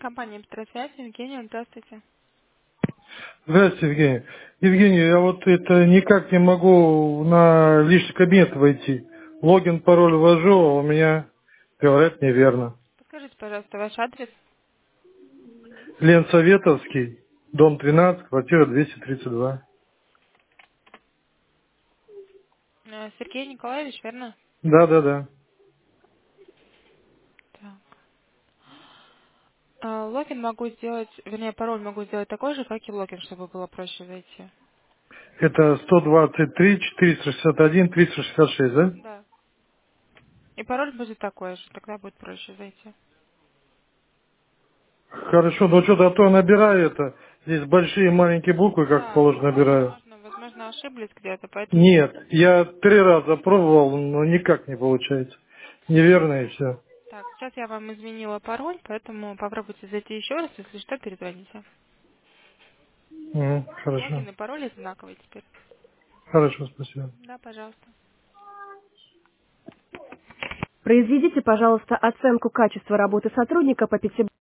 Компания «Петросвязь». Евгения, здравствуйте. Здравствуйте, Евгений. Евгений, я вот это никак не могу на личный кабинет войти. Логин, пароль ввожу, а у меня говорят неверно. Подскажите, пожалуйста, ваш адрес. Ленсоветовский, дом 13, квартира 232. Сергей Николаевич, верно? Да. Так. Логин могу сделать, вернее, пароль могу сделать такой же, как и логин, чтобы было проще зайти. Это 123, 461, 366, да? Да. И пароль будет такой же, тогда будет проще зайти. Хорошо, но что-то а то набираю это. Здесь большие и маленькие буквы, как Да, положено, набираю. возможно, ошиблись где-то, поэтому... Нет, я 3 раза пробовал, но никак не получается. Неверно и все. Так, сейчас я вам изменила пароль, поэтому попробуйте зайти еще раз, если что, перезвоните. Хорошо. Логин и пароль одинаковые теперь. Хорошо, спасибо. Да, пожалуйста. Произведите, пожалуйста, оценку качества работы сотрудника по 5